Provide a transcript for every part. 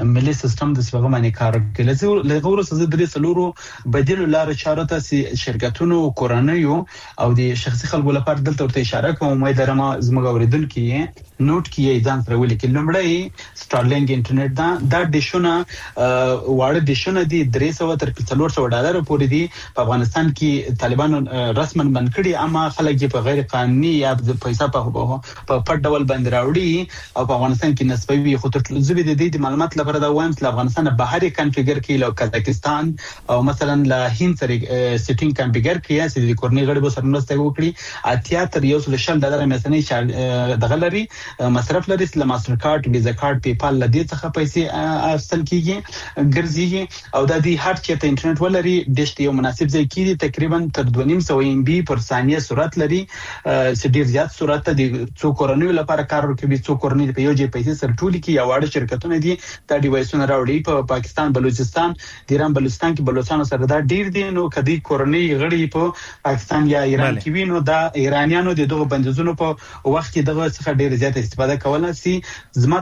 ملي سیستم د سیغه باندې کار کوي له غوړو څخه د سلورو بدیل لار چاره ته شرکتونو کورنیو او د شخصي خلکو لپاره دلته ورته اشاره کوم مې درما زموږ اوریدونکو نوٹ کیه ځان سره ولیکل لمړی سټارلینګ انټرنیټ دا ډیشونه واړه ډیشونه دي 300 تر 400 ډالر پورې دي په افغانستان کې طالبانو رسمن بند کړي اما خلک یې په غیر قانوني یا پیسې په پټ ډول باندې راوړي او په افغانستان کې نسبوي خطر زبې د دې معلومات لپاره دا وایم چې افغانستان بهري کنفیګر کړي له قزاقستان او مثلا له هند سره سیټینګ کنفیګر کړي چې د کورنۍ غړي به سره مرسته وکړي اتیا تر $100 میاشتنی دغلري مصرف لري له ماستر کارت ویزا کارت پیپال لدی څخه پیسې اخیستل کیږي ګرځي او د دې هر چیرته انټرنیټ ولري د یو مناسب ځای کې تقریبا تر 2.5 MB پر ثانیه سرعت لري چې ډیر زیات سرعت د څو کورنیو لپاره کار کوي څو کورنۍ په یو ځای پیسې سره ټولي کې یو واړه شرکتونه دي دا ډیوایسونه راوړي په پاکستان بلوچستان د ایران بلوچستان کې بلوچستان سره دا ډیر دي نو کدي کورنۍ غړي په پاکستان یا ایران کې وینو دا ایرانیانو دغه بندیزونو په وخت کې دغه څخه ډیر زیات استفاده کولای شي زما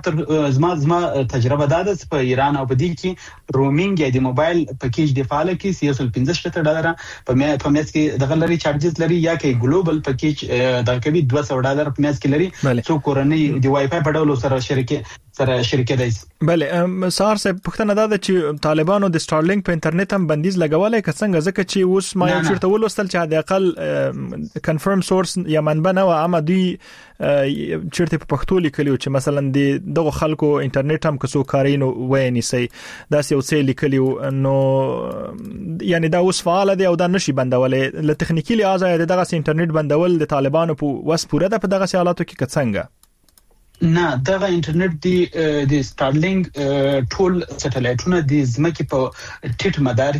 تجربه دا ده په ایران او په دې کې رومینګ یا د موبایل پکیج د فعال کې $165 په میاشت کې دغه لري چارجز لري یا کې ګلوبل پکیج د کوي $200 په میاشت کې لري څو کورنۍ د وای فای په ډول سره شریک دي. بله سار صاحب پښتنه دا چې طالبانو د سټارلینګ په انټرنیټ هم بندیز لګولای کڅنګ ځکه چې اوس ما یو چیرته ولوستل چې د اقل کنفرم سورس یا منبع نه و اما دوی چیرته په پښتو لیکلیو چې مثلا دغه خلکو انټرنیټ هم کسو کارینو ویني سي دا یو څه لیکلیو نو یعنی دا اوس فعال دي او دا نشي بندولې له تخنیکی لحاظ دغه انټرنیټ بندول د طالبانو په وس پوره ده په دغه حالاتو کې کڅنګ نه دغه انټرنیټ دی د سټارلینګ ټول سټلایټونه د زمکه په ټیټ مدار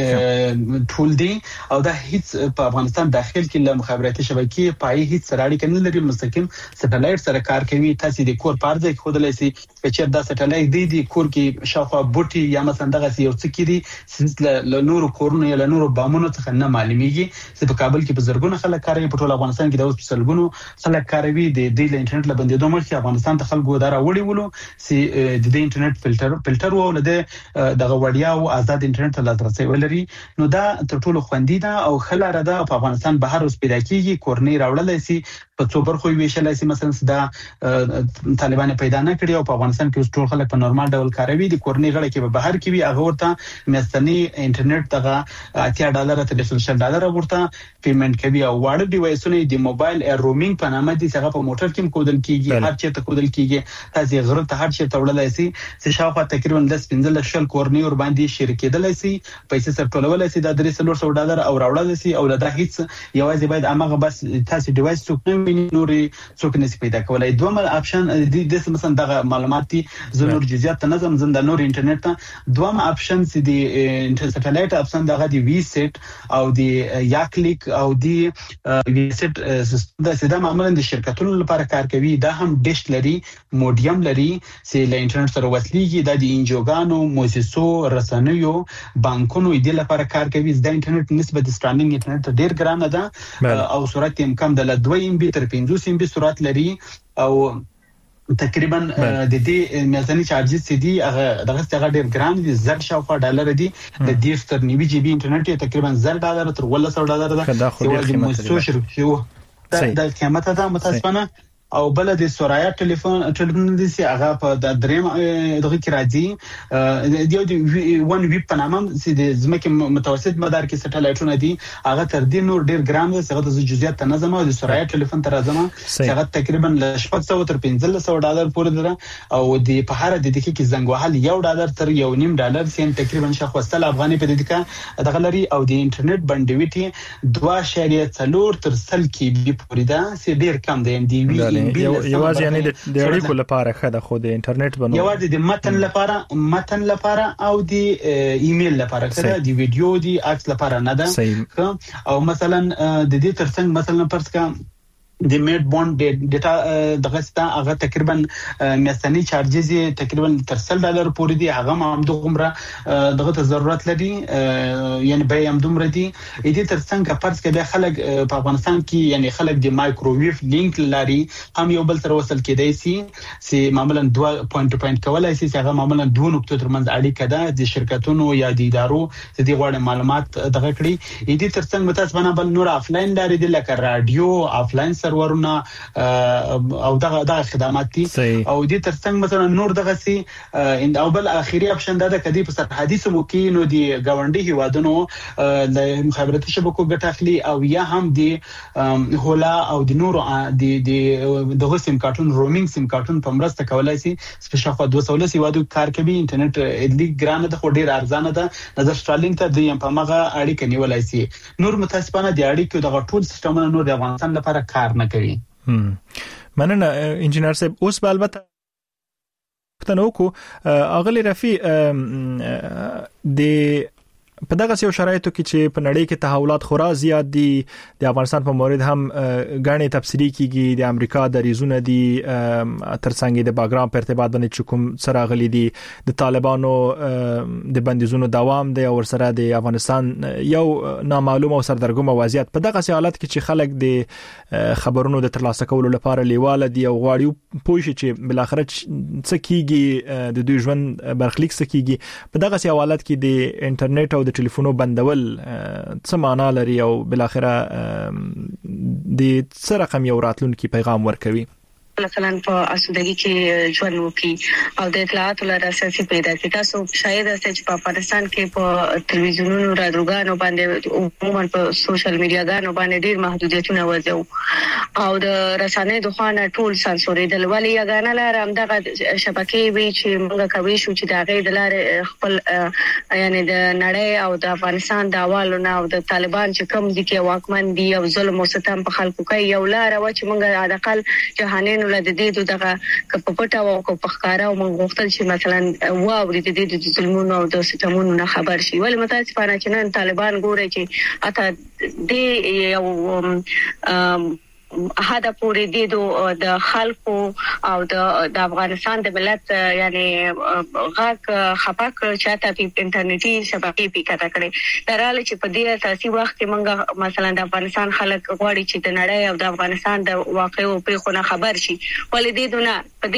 کې ټول دي او دا هیڅ په افغانستان داخل کې له مخابراتي شبکې پای هیڅ سره اړیکه نه لري مستقیم سټلایټ سره کار کوي تاسو د کور پارځه کې خودلای شي چې دا سټلایټ دی کور کې شاوخوا بوټي یا مثلا دغه یو څه کې دي له نورو کورونو یا له نورو بامونو څخه نه معلومیږي چې په کابل کې په زرګونو خلک کاروي په ټول افغانستان کې د اوس په سلګونو خلک کاروي د انټرنیټ له بندیدو مخکې افغانستان ته خلکو دا راوړي ولو چې د انټرنیټ فلټر وو نه دغه وړیا او آزاد انټرنیټ ته لاسرسي ولري نو دا تر ټولو خوندي ده او خلاره ده په افغانستان بهر اوس پیدا کیږي کورنۍ راوړل شي په څو برخو ویشل شي مثلا دا طالبان پیدا نه کړی او په افغانستان کې اوس ټول خلک په نورمال ډول کاروي د کورنۍ غړي کې به بهر کې وي هغه ورته میاشتنی انټرنیټ دغه $80 تر $100 ورته پیمنٹ کوي او واړه ډیوایسونه د موبایل رومینګ په نامه دي چې په موټر کې کودل کیږي هر چیرته کودل کیږي تاسو غره ته هر چیرته وړلای شي چې شاوخوا تقریبا 10-15 کورنۍ ور باندې شریکېدل شي پیسې سره ټولول شي د $300 او راوړل شي او دا هیڅ یوازې باید امغه بس تاسو ډیوایس څوک نوري څوک نشي پیدا کولای دومره اپشن د مثلا دغه معلوماتي زنور جزئیات تنظیم زنده نور انټرنیټ ته دومره اپشن چې د سټلایټ اپشن دغه دی وی سیټ او د یا کلیک او د وی سیټ سیستم د ساده معمولا د شرکتونو لپاره کار کوي دا هم ډیش لري موډیم لري چې له انټرنیټ سره وصليږي د انجوګانو موسسو رسنیو بانکونو د لپاره کار کوي د انټرنیټ نسبت سټارلینګ انټرنیټ ډیر ګرانه ده او سرعت یې کم ده ل 2 MB تر 15 MB سرعت لري او تقریبا د دې میزاني چارجز چې دي هغه دغه ډیر ګران دي $100 ډالر دي د دې تر 90 GB انټرنیټ تقریبا $100 تر $100 ده چې موږ شو د قیمت ده متاسفانه او بل د سورایا ټلیفون دي چې هغه په د دریم دغه کې راځي د ون ویب په نامه چې د زمکه متوسط مدار کې سټلایټونه دي هغه تر دې نور ډیر ګرام دي هغه د جزئیات تنظیم او د سورایا ټلیفون تر ازمه هغه تقریبا ل $700 تر $1500 پورې ده او د په هر د دقیقې کې زنګ وهل $1 تر $1.5 سین تقریبا شخصل افغاني په دقیقه دغه لري او د انټرنیټ بندویټي 2.4 تر 100 KB پورې ده چې ډیر کم دی ام ډي وی یوازې یعنی د اړیکو لپاره خده خو د انټرنیټ بنو یوازې د متن لپاره او د ایمیل لپاره خده د ویډیو د عکس لپاره نه ده او مثلا د دې ترڅنګ مثلا پرڅ کا د میډ بوند ډیټا دغه ستا هغه تقریبا میاشتنی چارجز تقریبا تر $100 پورې دی. هغه هم دومره دغه ضرورت لري یعنی به هم دومره دي. دې ترڅنګ فرض کړه خلک په افغانستان کې یعنی خلک د مایکروویو لینک لري هم یو بل سره وصل کېدای شي چې معمولا 2 پوینټ ټو پوینټ کولای شي چې هغه معمولا دوه نقطو ترمنځ اړیکه ده د شرکتونو یا د ادارو چې د غوړ معلومات دغه کړی. دې ترڅنګ متاسفانه بل نور افلاین لري د لکه رادیو افلاین سرورونه او دغه خدمات دي. او دې ترڅنګ مثلا نور دغه سي او بل اخیری اپشن ده کدي په سرحدي سیمو کې نو دی گاونډي هیوادونو د مخابراتي شبکو ګټه اخلي او یا هم دی هولا او د نور د سیم کارتون رومینګ سیم کارتون په مرسته کولای شي سپیشل خو 200 هیوادو کار کوي. انټرنیټ ادلي ګرانه ده خو ډیر ارزانه ده. نظر سټارلینګ ته د په مغه اړیکه نیولای شي. نور متاسفانه د اړیکو دغه ټول سیستمونه نور د افغانستان لپاره کار نه کوي. مننه انجینر صاحب. اوس به البته پښتنو کو اغلی رفي د په دغه سیو شرایطو کې چې په نړۍ کې تحولات خورا زیات دي د افغانستان په مورد هم غاڼې تفسیری کیږي د امریکا د ریزونه دي ترڅنګ د باګرام په ارتباط باندې چکم سره غلي دي د طالبانو د بندیزونو دوام دی او سره د افغانستان یو نامعلومه او سردرګمه وضعیت په دغه حالت کې چې خلک د خبرونو د ترلاسه کولو لپاره لیواله دي او غواړي پوه شي چې بل اخر څه کیږي د دوی ژوند برخلیک څه کیږي په دغه حالت کې د انټرنیټ او د ټلیفونو بندول څه معنا لري او بل اخره د څه رقم یو راتلونکي پیغام ورکوي. مثلا په اسودګي کې ژوند وکي او د اطلاعاتو لپاره اساسي پیدا کی. تاسو شاید چې په افغانستان کې په ټلویزیونونو رادیوګانو باندې عموما په سوشل میډیاګانو باندې ډیر محدودیتونه وځو او د رسنۍ د خوانه ټول سانسورېدل ولې یګانه لاره هم دغه شبکې وی چې موږ کوي شو چې د غي د لارې خپل یعنی د نړۍ او د افغانستان د اولونه او د طالبان چې کوم دي کې واکمن دي او ظلم او ستم په خلکو کوي یو لار و چې موږ د اقل جهانین ولادت دې دغه کپپټا او کپخکارا او موږ غوښتل چې مثلا واوري د ظلمونو او د ستمونو نه خبر شي. ولې متاسفانه چې نن طالبان ګوري چې اته دې یو هدا پورې د خلکو او د افغانستان د ملت یعنی غاک خپاک چاته په انټرنیټي شبکې په کټه کړي دراله چې په دې اساسي وخت کې موږ مثلا د افغانستان خلک غواړي چې د نړۍ او د افغانستان د واقعو په خونه خبر شي. ولې دې دونه په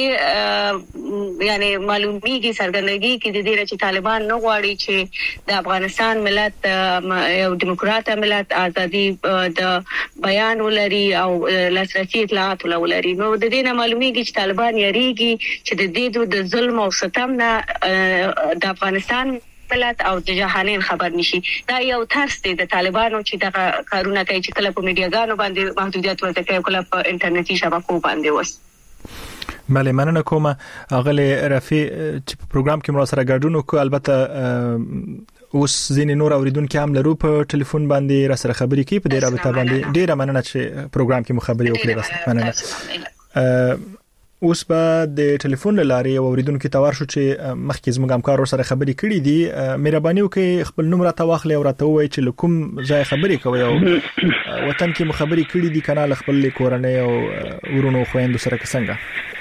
دې یعنی معلومیږي سرګندګي کې د دې چې طالبان نه غواړي چې د افغانستان ملت یو دیموکرات ملت ازادي د بیان ولري او لاسرسي اطلاعات ولري. نو د دې نه معلومیږي چې طالبان یریږي چې د دې د ظلم او ستم نه د افغانستان ملت او د جهانین خبر نشي. دا یو ترس دی د طالبانو چې دغه کارونه کوي چې کله په میډیاګانو باندې محدودیت ورته کوي کله په انټرنیټي شبکو باندې وس. بله مننه کوم اغلی رفي چې په پروګرام کې مر سره ګډون وکړو. البته اوس ځینې نور اوریدونکو هم لرو په ټلیفون باندې را سره خبرې کوي په دې رابطه باندې. ډیره مننه چې پروګرام کې مخابري وکړې. مننه. اوس په د ټلیفون لارې اوریدونکو ته ورشو چې مخکې زموږ همکار سره خبرې کړې دي. مهرباني وکړئ خپل نوم راته واخلئ او راته ووایئ چې کوم ځای خبرې کوي او وطن کې مخابري کړې دي کنه خپل کورنۍ او ورونو خويندو سره څنګه.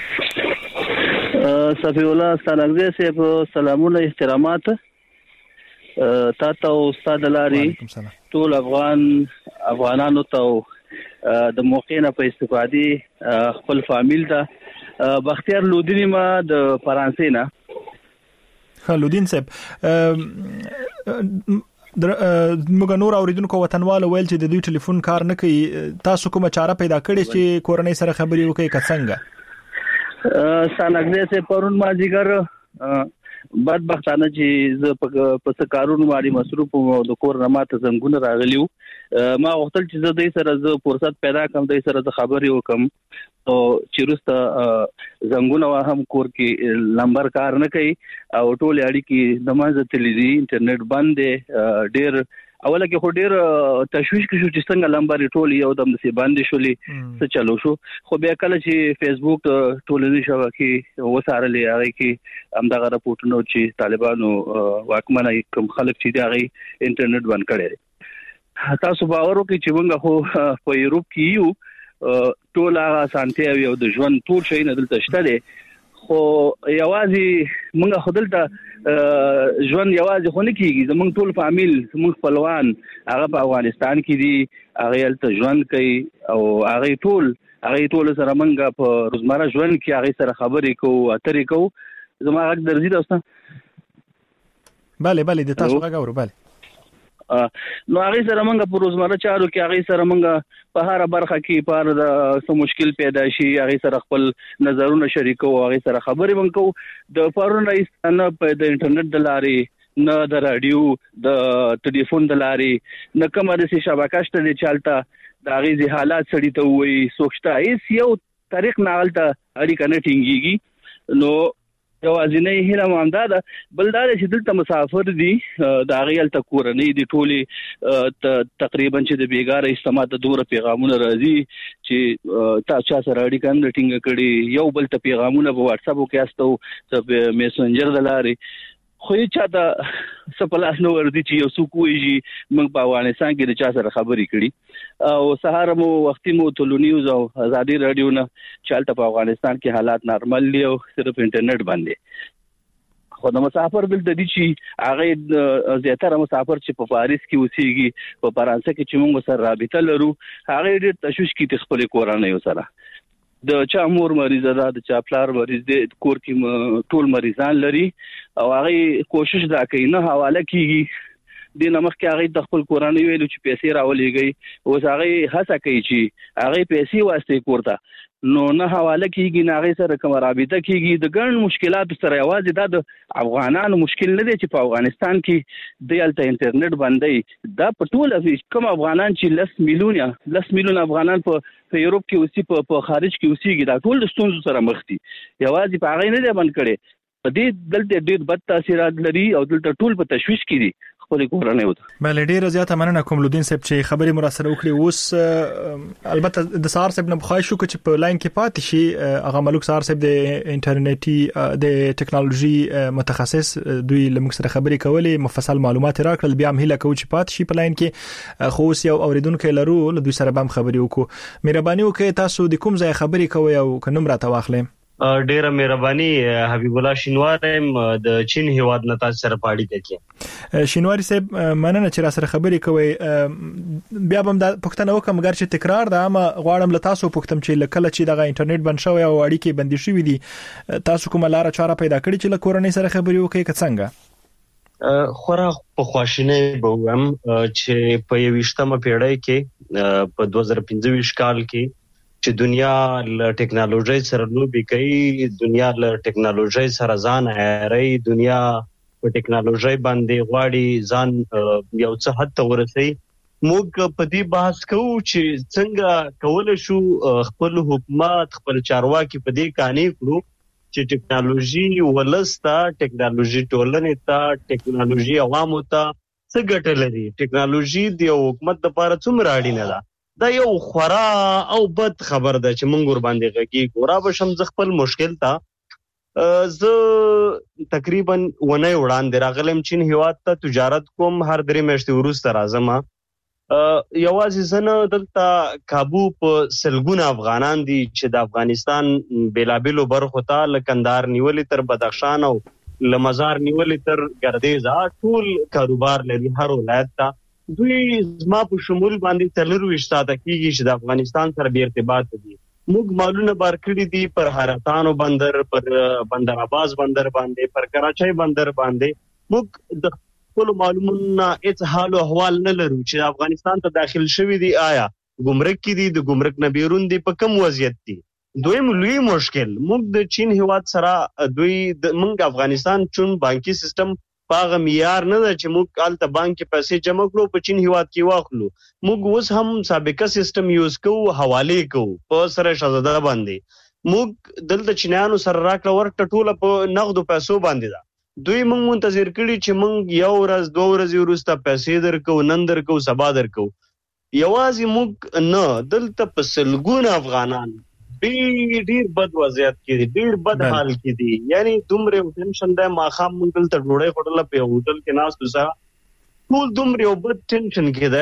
صفی الله ستانګزه سه سلامونه احترامات تاسو استاد لاري ټول افغانانو ته د موقع نه په استفادې خپل فامیل ته بختیار لودینی ما د فرانسې نه لودین صاحب موږ نور اوریدونکو وطنوالو ویل چې د دوی ټلیفون کار نه کوي. تاسو کومه چاره پیدا کړې چې کورنۍ سره خبرې وکړئ که څنګه؟ ستانګزه سه پرون ما جګر بدبختانه چې ز په کارونو باندې مصروف وم د کور نه ماته زنګونه راغلیو. ما وختل چې زه د سره فرصت پیدا کوم د سره خبرې وکم او چیرسته زنګونه هم کور کې نمبر کار نه کوي او ټول اړیکې د مازه تللی انټرنیټ باندې ډیر اوله کې خو ډیر تشویش کې شو چې څنګه لمبر ټول یو دم سي باندې شولې څه چلو شو. خو بیا کله چې فیسبوک ټولنیز شبکې وسارلې هغه کې همدغه راپورټونه چې طالبانو واکمنه کوم خلک چې دغه انټرنیټ باندې کړي. تاسو باور وکړئ چې موږ خو په یورپ کې یو ټول هغه سانتي او د ژوند ټول شي نه دلته شته دي خو یوازې موږ خپلته ژوند یوازې خو نه کیږي زموږ ټول فامیل زموږ خپلوان هغه په افغانستان کې دي هغه تل ژوند کوي او هغه ټول سره موږ په روزمره ژوند کې هغه سره خبرې کوو اترې کوو زما حق درځي دوستا bale د تاسو غاورو bale نو هغه سره موږ په روزمره چارو کې هغه سره موږ په هر برخه کې پر د سم مشکل پیدا شي هغه سره خپل نظرونه شریکو هغه سره خبرې وکړو د پرون رئیس نه په د انټرنیټ د لارې نه د رادیو د ټلیفون د لارې نه کومه د شبکه شته د چالتہ د غیزي حالات سړی ته وي سوچتا هیڅ یو طریق نه غلطه اړیکه نه ټینګيږي نو یوازینۍ هیله مونږ ده بلدار چې دلته مسافر دي د غیل ته کورنۍ دي ټولي تقریبا چې د بیګار استماع د دوره پیغامونه راځي چې تاسو سره اړیکه نه ټینګ کړي یو بل ته پیغامونه په واتس اپ کې استو په میسنجر د لارې خو چاته سپلاس نو وردي چې یو څوک ویږي موږ په افغانستان کې د چا سره خبرې کړي او سهار مو وختي مو ټولو نیوز او ازادي رادیو نه چالتہ په افغانستان کې حالات نارمل دي او صرف انټرنیټ باندې خو د مسافر بل د دي چې هغه زیاتره مسافر چې په پاریس کې اوسېږي په فرانسه کې چې موږ سره رابطه لرو هغه ډېر تشویش کې خپل کورانه سره د چا مور مریض ده د چا پلار مریض دي کور کې ټول مریضان لري او هغه کوشش دا کوي نه حواله کیږي د نمخ کې هغه د خپل کورانه ویلو چې پیسې راولېږي او هغه هڅه کوي چې هغه پیسې واسطه کوړه نو نه حواله کیږي نه هغه سره کوم رابطه کیږي د ګڼ مشکلات سره یوازې د افغانانو مشکل نه دی چې په افغانستان کې د الته انټرنیټ باندې دا په ټول کوم افغانان چې 10 میلیون افغانان په یورپ کې اوسې په خارج کې اوسېږي دا ټول د ستونزو سره مخ دي یوازې په هغه نه دی بند کړي په دې دلته ډېر بد تاثیرات لري او دلته ټول په تشویش کې دي خپل کورنۍ وته بل ډیر زیاته مننه کوم لودین صاحب چې خبري مراسله وکړي اوس البته د سار صاحب نه بخای شو چې په لاین کې پاتې شي هغه ملک سار صاحب د انټرنیټي د ټکنالوژي متخصص دوی لمک سره خبري کولې مفصل معلومات راکړل بیا هم هله کوي چې پاتې شي په لاین کې خو اوس یو اوریدونکو لرو له دوی سره به خبري وکړو مهرباني وکړئ تاسو د کوم ځای خبري کوئ او کنم راته واخلئ ډیره مهرباني حبیب الله شینوارم د چین هیواد نه تاسو سره پاړی کوي شینواری صاحب مننه چې را سره خبرې کوي بیا هم د پښتنه وکم ګر چې تکرار ده اما غواړم له تاسو پښتم چې لکه چې دغه انټرنیټ بند شوی او اړیکې بندي شوې دي تاسو کومه لار چاره پیدا کړی چې له کورنۍ سره خبرې وکړئ که څنګه خورا په خواشینه به هم چې په 20مه پیړۍ کې په 2025 کال کې چې دنیا له ټیکنالوژي سره لوبي کوي دنیا له ټیکنالوژي سره ځان هېري دنیا په ټیکنالوژي باندې غواړي ځان یو څه حد ته ورسي موږ په دې بحث کوو چې څنګه کول شو خپل حکومت خپل چارواکي په دې کاني کړو چې ټیکنالوژي ولستا ټیکنالوژي ټولنې ته ټیکنالوژي عوامو ته څه ګټه لري ټیکنالوژي د حکومت لپاره څومره اړینه ده دا یو خورا او بد خبر ده چې مونږ ور باندې غږی ګورا بشم ز خپل مشکل تا ز تقریبا ونه وړاندې راغلم چین هیواد ته تجارت کوم هر درې میاشتې وروسته راځم یوازې زنه دلته کابو په سلګون افغانان دي چې د افغانستان بیلابلو برخو ته لکندار نیولې تر بدخشان او لمزار نیولې تر ګردیز ټول کاروبار لري هر ولایت ته دوی زما په شمول باندې تلرو اشتاده کیږي چې د افغانستان سره به ارتباط دي موږ مالونه بار کړی دي پر هراتانو بندر پر بندر عباس بندر باندې پر کراچۍ بندر باندې موږ د خپل معلوماتو هیڅ حال او احوال نه لرو چې افغانستان ته داخل شوی دي آیا ګمرک کې دي د ګمرک نه بیرون دي په کوم وضعیت دي دویم لوی مشکل موږ د چین هیواد سره دوی د موږ افغانستان چون بانکي سیستم پاغه معیار نه ده چې موږ الته بانک کې پیسې جمع کړو په چین هیواد کې واخلو موږ اوس هم سابقه سیستم یوز کوو حواله کوو په سره شاهزاده باندې موږ دلته چینانو سره راکړه ورکړه ټوله په نغدو پیسو باندې ده دوی موږ منتظر کړي چې موږ یو ورځ دوه ورځې وروسته پیسې درکو نن درکو سبا درکو یوازې موږ نه دلته په سلګون افغانان ډیر بد وضعیت کې دي ډیر بد حال کې دي یعنی دومره ټینشن ده ماخام مونږ ته ډوړې خټل په هوټل کې ناس وسه ټول دومره بد ټینشن کې ده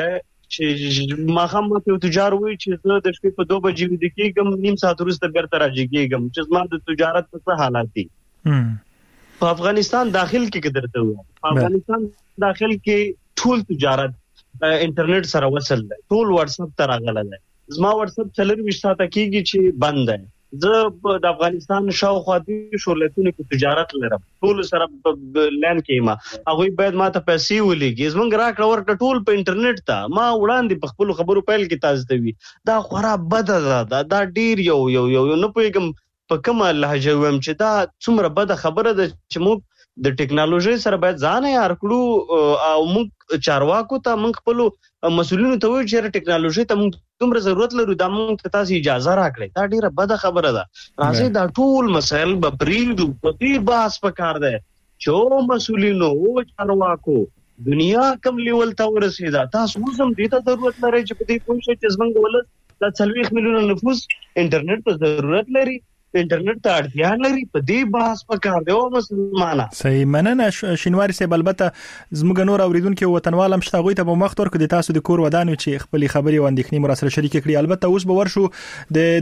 چې ماخام ته تجار وي چې زه د شپې په 2 بجې ویده کېږم نیم ساعت وروسته بیرته راځم چې زما د تجارت په څه حالات دي. په افغانستان داخل کې درته وایي په افغانستان داخل کې ټول تجارت انټرنیټ سره وصل دی. ټول واتس اپ ته راغلی دی. زما واتس اپ 24 ساعته کېږي چې بند دی. زه د افغانستان شاوخوا د شورلتونو کې تجارت لرم. ټول سره لین کې ما هغه باید ما ته پیسې ولېږي. زمونږ راکړه ورکړه ټول په انټرنیټ ته. ما وړاندې په خپل خبرو پیل کې تاسو ته وی دا خورا بد ده. دا ډیر یو نه پوهیږم په کومه لهجه ویم چې دا څومره بد خبره ده چې موږ د ټیکنالوژي سره باید ځان یار کړو او موږ چارواکو ته موږ خپل مسؤلینو ته وایو چې ټیکنالوژي ته موږ دومره ضرورت لرو دا موږ ته تاسو اجازه راکړئ. دا ډیره بد خبره ده. راځي دا ټول مسایل به پریږدو په دې بحث پکار ده چې مسؤلینو او چارواکو دنیا کم لیول ته ورسېدا. تاسو هم دې ته ضرورت لرئ چې په دې پوه شئ چې زمونږ ولس د 40 میلیونه نفوس انټرنیټ ته ضرورت لري انټرنیټ ته اړتیا لري. په دې بحث پکار دی او مسلمانانه صحیح مننه شینواری صاحب. البته زموږ نور اوریدونکو وطنوال هم شته غوي ته به مخ تور کړي تاسو د کور ودانو چې خپل خبري او اندېښنې مو سره شریک کړي. البته اوس به ورشو د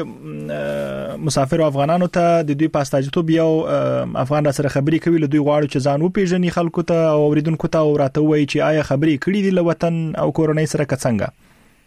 دوبۍ مسافر افغانانو ته د دوی پاستاجتوب یو افغان سره خبري کوي له دوی غواړي چې ځان وپیژني خلکو ته او اوریدونکو ته وراته وایي چې آیا خبري کړي دي له وطن او کورنۍ سره څنګه.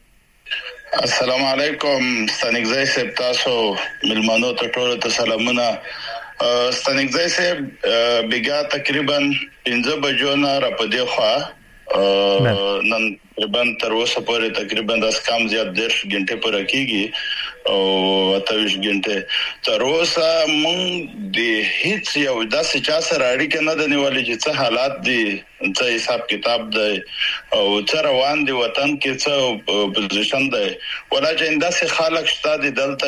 السلام علیکم ستانګزای صاحب تاسو ملمنو ته ټول ته سلامونه. ستانګزای صاحب بیګا تقریبا 15 بجو نه را پدې خوا نن تقریبا تر اوسه پورې تقریبا د کم زیات 10 غنټه پر کېږي او 28 غنټه تر اوسه مونږ د هیڅ یو داسې چا سره اړیکه نه نیولې چې څه حالات دي څه حساب کتاب دی او څه روان دي وطن کې څه پوزیشن دی ولا چې انداسې خلک شته دي دلته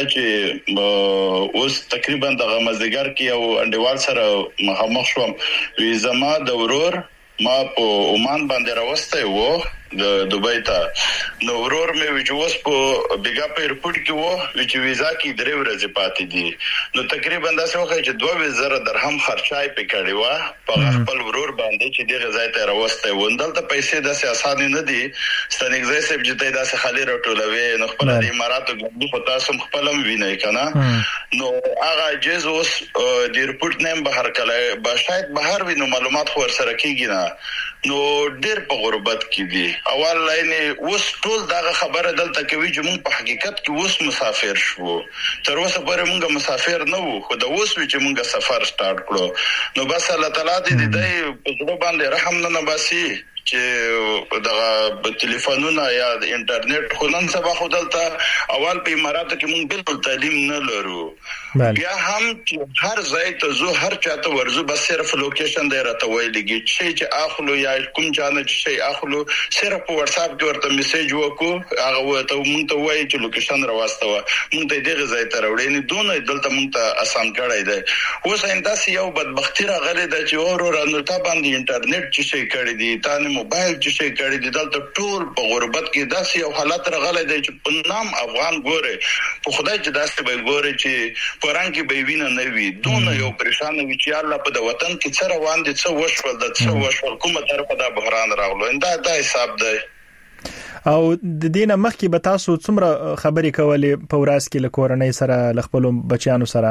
چې اوس تقریبا د غمزګر کې یو انډیوال سره مخامخ شوم وی زما د ورور ما په عمان باندې راوسته وو د دوبۍ ته نو ورور مې وجوس په بیګا په ایرپورټ کې وو چې ویزا کې 3 ورځې پاتې دي نو تقریبا دا څه وخت چې 2000 درهم خرچای پکړی و په خپل ورور باندې چې دغه ځای ته راوسته و دلته پیسې د اساسان نه دي ستنګزای سب چې ته داسې خالي راټولوي نو خپل د اماراتو غوډي په تاسو خپلم ویني کنه نو هغه جزوس د ایرپورټ نیم بهر کله به شاید بهر وینو معلومات خو سره کیږي نه نو ډېر په غربت کې دي اول لاینه اوس ټول دا خبره دلته کوي چې موږ په حقیقت کې اوس مسافر شو تر اوسه پورې موږ مسافر نه وو خو دا اوس چې موږ سفر سٹارټ کړو نو بس الله تعالی دې په ځو باندې رحم نه نباسي چې د ټلیفونونو یا د انټرنیټ خلن سبا خدلته اول په اماراتو کې موږ بالکل تعلیم نه لرو بیا هم هر ځای ته زو هر چاته ورزو بس صرف لوکیشن دی راته ویلږي چې اخلو یا کوم چانه چې اخلو صرف په واتس اپ کې ورته میسج وکړو هغه ته موږ ته وایي چې لوکیشن راوستو موږ ته دغه ځای ته راوړې نه دونه دلته موږ ته آسان کړی دی اوس انداسي یو بدبختی راغلي د چې اورو رانو ته باندې انټرنیټ چې شي کړی دی تا موبایل چې شي کړی دی دلته ټول په غربت کې داسې یو حالت راغلی دی چې په نام افغان ګوره په خدای چې داسې به ګوره چې پران کې به وینه نه وي دونه یو پریشان وي چې الله په د وطن کې څه روان دي څه وشول د څه وشول کومه طرفه دا بحران راغلو دا حساب دی او د دینه مخکې به تاسو څومره خبرې کولې په ورځ کې له کورنۍ سره له خپل بچیانو سره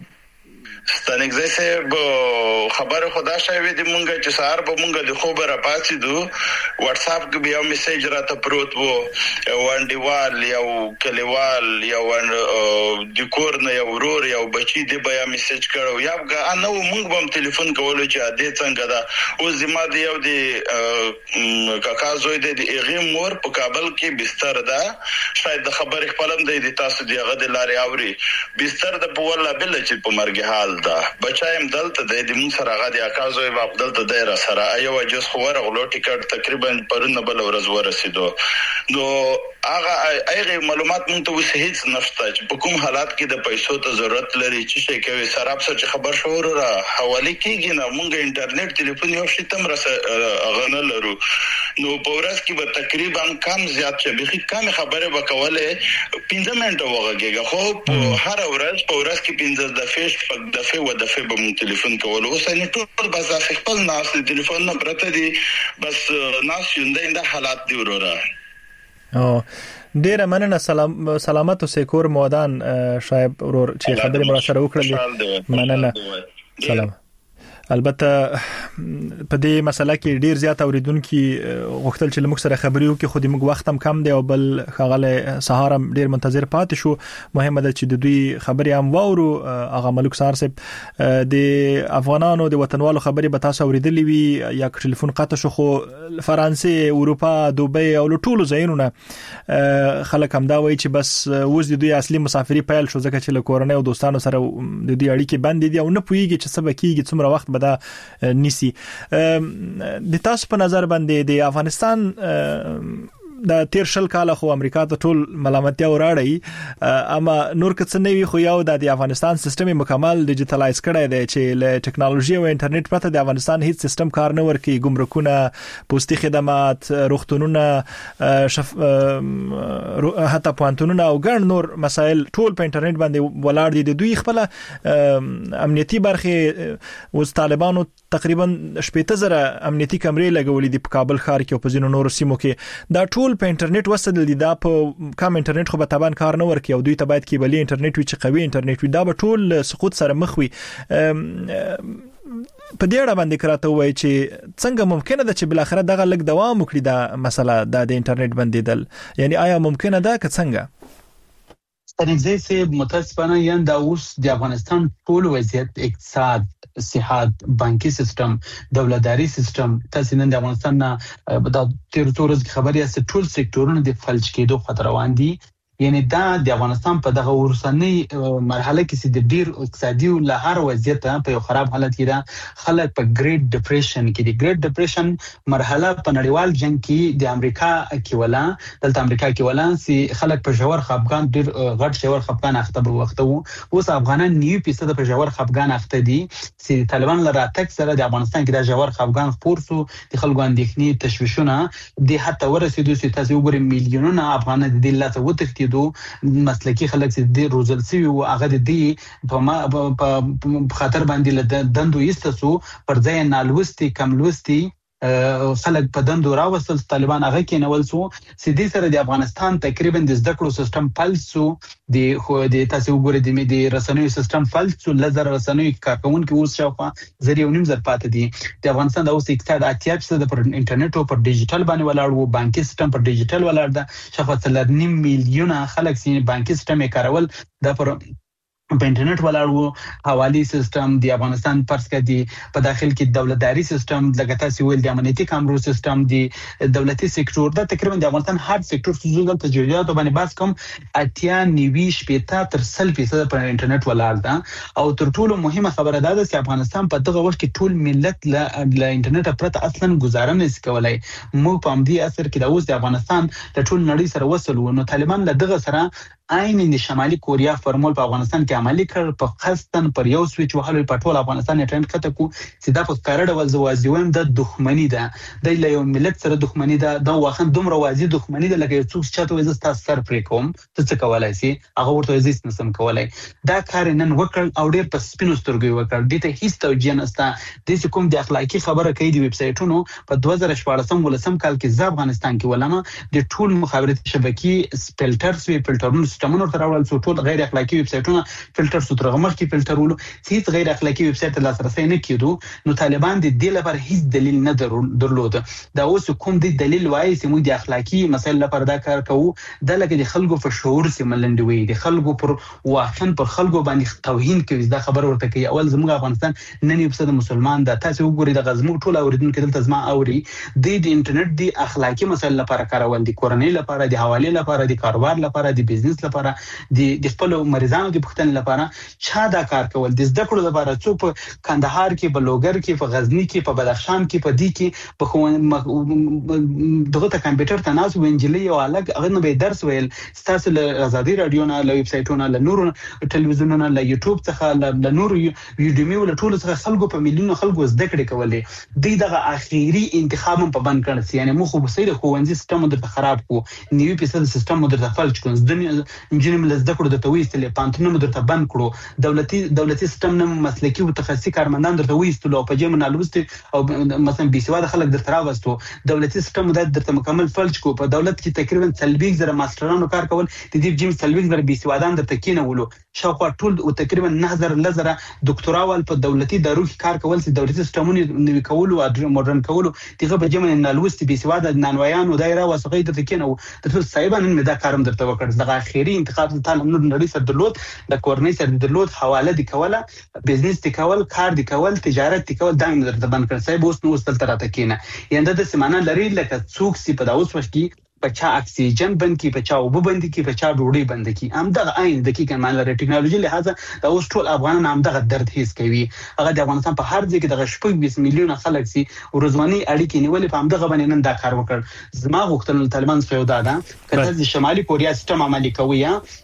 ستنګزای صاحب خبره خدا شوی دی مونږ چې سهار به مونږ د خوب را پاتې دو واتس اپ کې بیا میسج راته پروت وو وانډیوال یو کلیوال یو د کور نه یو ورور یو بچی دی بیا میسج کړو یا نو مونږ هم ټلیفون کولو چې دې څنګه دا اوس زما دی یو دی کاکا زوی دی ایغه مور په کابل کې بستر ده شاید د خبر خپلم دی تاسو دی هغه د لاري اوري بستر د په ولا بل چې په مرګ حال دا بچایم دلته د دې سره هغه د اکازوي په دلته د سره ایو جز خو ورغلو ټیکټ تقریبا پرونه بل ورځ ورسېدو نو هغه معلومات مونږ ته وسه هیڅ نشته چې په کوم حالات کې د پیسو ته ضرورت لري چې شي کوي سراب سره خبر شو را حواله کیږي نه مونږ انټرنیټ ټلیفون یو شي تم غنه لرو نو په ورځ کې به تقریبا کم زیات چې به کم خبره وکوله 15 منټه وغږیږي خو په هر ورځ په ورځ کې 15 دفعه و دفعه به مون ټلیفون کول اوس نه ټول بس خپل ناس ټلیفون نه پرته دي بس ناس یوندې د حالات دی وروره ډیره مننه. سلامت اوسې کور مودان شایب ورور چې خبرې مو سره وکړلې. مننه. سلام. البته په دې مسله کې ډیر زیات اوریدونکو غوښتل چې موږ سره خبرې وکړي، خو د موږ وخت هم کم دی او بل خغله سهار هم ډیر منتظر پاتې شو. مهمه ده چې د دوی خبرې هم واورو. اغا ملک سار صاحب د افغانانو د وطنوالو خبرې به تاسو اوریدلې وي یا ټلیفون قطع شو، خو فرانسې، اروپا، دوبۍ او ټولو ځایونو خلک هم دا وایي چې بس اوس د دوی اصلي مسافري پیل شو، ځکه چې له کورنۍ او دوستانو سره د دوی اړیکې بندې دي او نه پوهیږي چې څه بکیږي، څومره وخت دا نيسي. د تاسو په نظر باندې د افغانستان د تیر شل کال خو امریکا ته ټول ملامتیا وراړي، اما نور کڅ نه وی خو یو د افغانستان سیستم مکمل ډیجیټلایز کړی دی چې له ټکنالوژي او انټرنیټ پرته د افغانستان هیڅ سیستم کار نه ورکي. ګمرکونه، پوسټي خدمات، روغتونونه، حتی پوهنتونونه او ګڼ نور مسایل ټول په انټرنیټ باندې ولاړ دي. د دوی خپل امنیتي برخه اوس طالبانو تقریبا 18000 امنیتي کمرې لګولې دي په کابل ښار کې او په ځینو نورو سیمو کې. دا ټول په انټرنیټ وسیدل دي. دا په کم انټرنیټ خو به طبعا کار نه ورکي او دوی ته باید کیبلي انټرنیټ وي چې قوي انټرنیټ وي. دا به ټول سقوط سره مخ وي. په دې اړه باندې کراته وای چې څنګه ممکنه ده چې بل اخر دغه لګ دوام وکړي دا مسله د انټرنیټ بندیدل، یعنی آیا ممکنه ده که څنګه؟ ستنګزی سه متاسفانه یان دا اوس د افغانستان ټول وضعیت، اقتصاد، صحت، بانکي سیستم، دولتداري سیستم، تاسو نن د افغانستان د تیر څورز خبري است ټول سکتورونه د فلج کېدو خطر روان دي. یعنی دا د افغانستان په دغه ورسنۍ مرحله کې چې د ډیر اقتصادي او لهر وضعیت په یو خراب حالت کې ده. خلک په ګریټ ډیپریشن کې دي. ګریټ ډیپریشن مرحله په نړیوال جنگ کې د امریکا کې ولا دلته امریکا کې ولا سي خلک په جوړ خپګان ډیر غټ جوړ خپګان اخته وخت وو. اوس افغانان 9% په جوړ خپګان اخته دي چې طالبان لره تک سره د افغانستان کې د جوړ خپګان خپور سو د خلکو اندېښنې تشویشونه د حتی ورسېدو چې تاسو وګورئ میلیونونه افغانان د دلته وتښتي مسلکی خلک چې د روزل سوي او هغه د دې په خاطر باندې له دندو ایستسو پر ځای نالوستي کملوستي خلک په دندو راوستل. طالبان هغه کې نول سو سیدي سره د افغانستان تقریبا د زده کړو سیستم فلسو د تاسو وګورئ د رسنیو سیستم فلسو لزر رسنیو کارکونکو اوس شاوخوا 0.5 پاتې دي. د افغانستان د اوس اقتصاد 80% پر انټرنیټ او پر ډیجیټل باندې ولاړ وو. بانکي سیستم پر ډیجیټل ولاړ ده. شاوخوا 3.5 میلیونه خلک چې بانکي سیستم یې کارول د پر په انټرنیټ ولاړ وو. حوالی سیستم د افغانستان پرس کې دی په داخل کې دولتداري سیستم لګتا سی ویل د امنیتي کامرو سیستم دی دولتي سکتور دا تقریبا د افغانستان هر سکتور سوزل تجربیات باندې باس کوم 80-90% تر 100% پر انټرنیټ ولاړ ده. او تر ټولو مهمه خبره ده چې افغانستان په دغه وخت کې ټول ملت له انټرنیټ پرته اصلا گزاره نه کولای. موږ په همدې اثر کې د اوس د افغانستان د ټول نړۍ سره وصل وو. نو طالبان له دغه سره عین د شمالي کوریا فرمول په افغانستان کې عملي کړ. په خاصتن پر یو سویچ وهلو په ټول افغانستان انټرنیټ کته کو چې دا په کار ډول زوازیوم د دښمنی ده. د یو ملت سره دښمنی ده. دا واخن دومره وازی دښمنی ده لکه څوک چاته وځي تاسو سر پرې کوم څه کولای شي هغه ورته عزیز نسم کولای. دا کار نن وکړ او ډیر په سپینو سترګو وکړ. د ته هیڅ توجیه نسته. د کوم د اخلاقی خبره کوي د ویب سټونو په 2014 کال کې ز افغانستان کې ولما د ټول مخابراتي شبکې فلټرز وی فلټرونو سیستمونو تر اول ټول غیر اخلاقی ویب سټونه فلټر سترغه مخ کې فلټرولو هیڅ غیر اخلاقی ویب سټ لاسرسي نه کیدو. نو طالبان د دې لپاره هیڅ دلیل نه درلود. دا اوس کوم د دلیل وایي چې موږ د اخلاقی مسایل لپاره دا کار کوو د لکه د خلکو په شعور سي ملندوي د خلکو پر واخن پر خلکو باندې توهین کوي. دا خبر ورته کوي اول زموږ افغانستان 90% مسلمان ده. تاسو وګورئ د غزمو ټول اوریدونکو دلته زما اوري د انټرنیټ د اخلاقی مسایل لپاره کارول دي، کورنۍ لپاره، د حواله لپاره، د کاروبار لپاره، د بزنس لپاره، د خپل مریضانو د پښتن لپاره چا دا کار کول. د زده کړو لپاره څوک په کندهار کې، په لوګر کې، په غزنی کې، په بدخشان کې، په دې کې په دغه ته کمپیوټر ته ناس وینجلی او الګ هغه نو به درس ویل. تاسو له آزادي رادیو نه، له ویب سټونو، له نورو ټلویزیونونو، له یوټیوب څخه، له نورو ویډیومي ول ټول څخه خلکو په میلیونو خلکو زده کړې کولې. د دغه اخیری انتخاب په بند کړل. یعنی مو خو به سید خوندې سیستم د خراب کو 90% سیستم د فلج کو انجینیم لزده کړو د توېستلې پانتونو درته بند کړو دولتي سیستم نه مسلکي او تخصصي کارمندان درته وېستلو او په جمع نالوستي او مثلا بيسواده خلک درته راوستو دولتي سیستم درته مکمل فلج کو په دولت کې تقریبا 30,000 ماسترانو کار کول د دې جیم 30,000 بيسوادان درته کېنولو شاوخوا ټول او تقریبا 9,000 ډاکټرا وال په دولتي دارو کې کار کول چې دولتي سیستمونه نوي کول او مودرن کول دغه په جمع نالوستي بيسواده نانوایان او دایره واسقې درته کېنو د ټول صاحبان مې دا کارم درته وکړ دغه اخیری انتخاب ته نور نړۍ سره درلود د کورنۍ سره درلود حواله دي کوله بزنس دي کول کار دي کول تجارت دي کول دا مې درته بند کړ صاحب اوس نو وستل تر راته کېنه ینده د سیمانه لري لکه څوک سی په داوس وخت کې پچا اکسیجن بند کی پچا وب بند کی پچا ډوډۍ بند کی هم دغه عین دقیقاً معنی لري ټکنالوژي لحاظه دا اوس ټول افغانان هم دغه درد هیڅ کوي هغه د افغانستان په هر ځای کې دغه 20 میلیونه خلک سي ورځواني اړیکې نیولې په هم دغه باندې نن دا کار وکړ زما غوښتل طالبان سودا ده کله د شمالي کوریا سیستم عملي کوي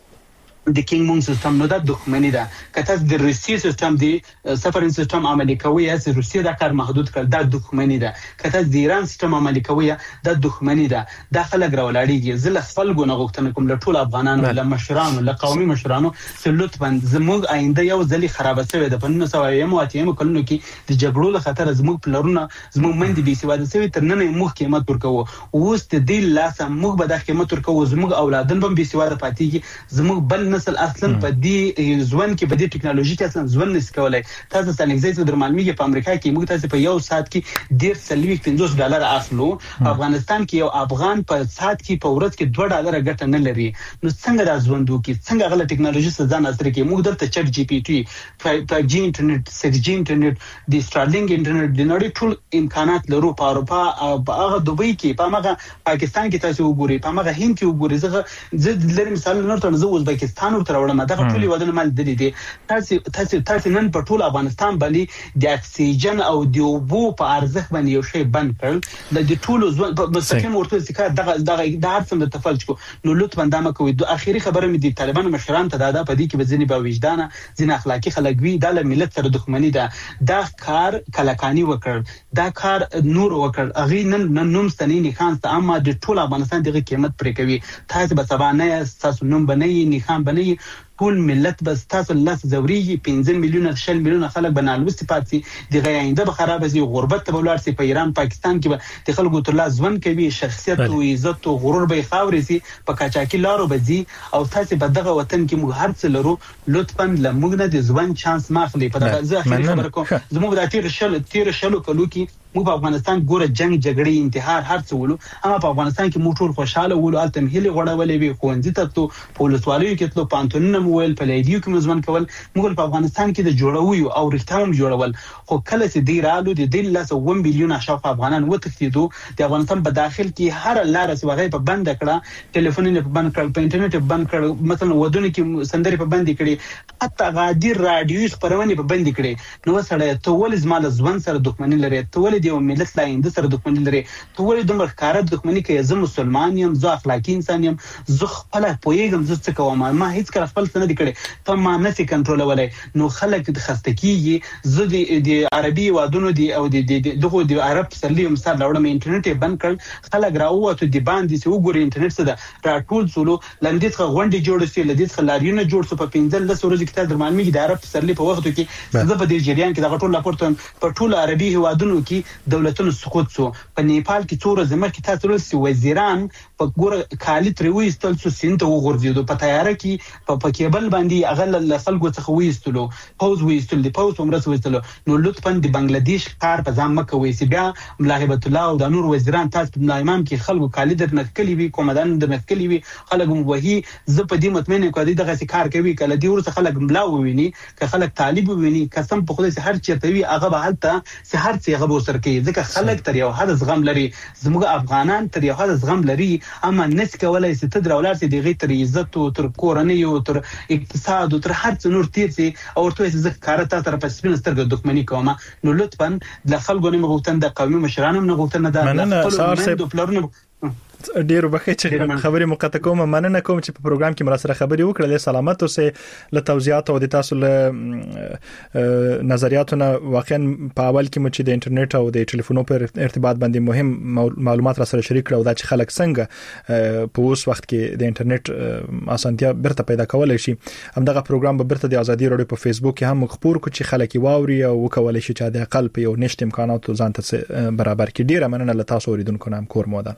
د کینګ مونږ سیستم نو د دښمنی ده کته د روسي سیستم دی سفرین سیستم عملي کوي چې روسي دا کار محدود کړ د دښمنی ده کته د ایران سیستم عملي کوي د دښمنی ده داخله غراولاړيږي زله خپل ګونه غوښتنه کوم له ټول افغانانو له مشرانو له قومي مشرانو سلوت بند زموږ آینده یو ځلې خراب شوی د 1970 کلونو کې د جګړو له خطر زموږ پلرونه زموږ مندي بي سواده سوي تر نن موږ قیمت ورکوو اوس د دې لاسه موږ به د قیمت ورکوو زموږ اولادن به بي سواده پاتېږي زموږ بل نسل اصلا په دې ځوان کې په دې ټکنالوژي کې اصلا ځوان نس کولای تاسو سنګزیت در معلومیږي په امریکا کې موږ تاسو په یو ساعت کې $150 اخلو افغانستان کې یو افغان په ساعت کې په ورځ کې $2 ګټه نه لري نو څنګه دا ځوندو کې څنګه غل ټکنالوژي ځان اثر کې موږ درته چټ جی پی ټي 5G انټرنیټ 6G انټرنیټ د سټارلینګ انټرنیټ د نړۍ ټول امکانات لرو په اروپا او هغه دوبۍ کې په هغه پاکستان کې تاسو وګورئ په هغه هند کې وګورئ زه د لري مثال نور ته زه ازبکستان ورته وړم دا ټول ودل مال د دې تاسو نن په ټول افغانستان باندې د اکسیجن او د اوبو په ارزښت باندې یو شی بند کړل د ټول مستقیم ورته ذکر دغه هر څه د تفلج کو نو لطفا دا مکوئ د اخیری خبره مې د طالبان مشران ته دا په دې کې بزنی به وجدان ځین اخلاقی خلک وی د ملت سره دښمنی ده دا کار کلکانی وکړ دا کار نور وکړ اغه نن نوم ستنی خان ته اما د ټول افغانستان دغه قیمت پرې کوي تاسو به سبا نه تاسو نوم بنئ نه خان بنئ ټول ملت بس تاسو لاس زوريږي 15 میلیونه 6 میلیونه خلک بنالوست پاتې د غیاینده به خراب شي غربت ته ولر سي په ایران پاکستان کې به د خلکو تر لاس ځون کوي شخصیت او عزت او غرور به خاوري سي په کاچاکي لارو بزي او تاسو په دغه وطن کې موږ هر څه لرو لطفا لموږ نه د ځوان چانس ماخلي په دغه ځخري خبر کوم زموږ د تیر شلو کلو کې موږ په افغانستان ګوره جنگ جګړې انتحار هر څه ولو اما په افغانستان کې موږ ټول خوشاله ولو الته هلي غړولې وي خوندې ته پولیسوالو کې تلو پانتونونه مویل په لیدیو کې مزمن کول موږ په افغانستان کې د جوړوي او رښتام جوړول خو کله چې دی رالو د دې لاسه 1 بلین شاوخوا افغانان وتښتیدو د افغانستان په داخل کې هر لار سوغه په بند کړه ټلیفونونه په بند کړ په انټرنیټ بند کړ مثلا ودونه کې سندري په بند کړي حتی غادي رادیو خبرونه په بند کړي نو سره ته ول زماله ځوان سره دښمنی لري ته ول دی ملت لاینده سره دښمنی لري ته ول دومره کار دښمنی کوي زه مسلمان یم زه اخلاقی انسان یم زه خپل پویګم زه څه کوم ما هیڅ کله خپل څه نه دی کړی ته ما نه سي کنټرول ولای نو خلک د خستکیږي زه د عربي وادونو دی او دغه د عرب سرلی مثال راوړم انټرنیټ بند کړ خلک راووته دی باندې سو ګوري انټرنیټ څه ده راټول سولو لندې څخه غونډي جوړ شي لدې څخه لاریونه جوړ شو په 15 ورځې کې تر معلومي د عرب سرلی په وخت کې زه په دې جریان کې د ټول راپورټ په ټول عربي هوادونو کې دولتونو سقوط سو په نیپال کې څو ورځې مخکې تاسو ورسې وزیران په ګوره کالی تر وېستل سو سینت وغورځیدو په تیاره کې په کیبل باندې هغه له خلکو څخه وېستلو پوز وېستل دی پوز عمره وېستلو نو لطفا د بنگلاديش کار په ځام مکه وې بیا ملاحبت الله او د نور وزیران تاسو په امام کې خلکو کالی در نکلی وی کومدان در نکلی وی خلکو وਹੀ زه په دې مطمئن کوم دغه کار کوي کله دی ورته خلک ملا وویني که خلک طالب وویني قسم په خدای هر چیرته وی هغه به حالت سه هر څه هغه وسر کوي ځکه خلک تر یو حد زغم لري زموږ افغانان تر یو حد زغم لري اما نس کولای چې تدر اولاد دي غي تر عزت او تر کورنۍ او تر اقتصاد او تر هر څه نور تیر سي او ورته ځکه کارته تر په سپین سترګې دښمنی کومه نو لطفا د خلکو نه مغوتن د قومي مشرانو نه غوښتنه ده مننه سار ډیر بخښه چې خبرې مقطع کوم. مننه کوم چې په پروګرام کې مرا سره خبرې وکړلې. سلامت اوسئ. له توضیحات او د تاسو له نظریاتونو واقعا په اول کې مو چې د انټرنیټ او د ټلیفونو پر ارتباط باندې مهم معلومات را سره شریک کړو دا چې خلک څنګه په اوس وخت کې د انټرنیټ اسانتیا برته پیدا کولای شي. همدغه پروګرام به برته د ازادي رادیو په فیسبوک کې هم خبر کو چې خلک واوري او وکولای شي چې د اقل په یو نشټ امکانات ځان ته برابر کړي. ډیره مننه له تاسو اوریدونکو نام کور موده.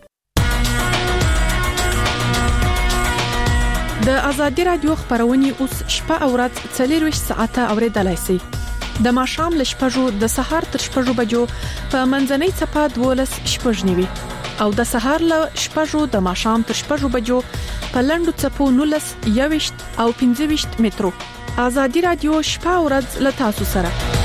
د ازادي رادیو خبرونه اوس شپه او ورځ 24 ساعته اوریدلای شئ. د ماښام ل شپږو د سهار تر شپږو بجو په منځنۍ صفه 12:09 او د سهار ل شپږو د ماښام تر شپږو بجو په لندو صفو 19 21 او 25 مترو. ازادي رادیو شپه او ورځ ل تاسو سره.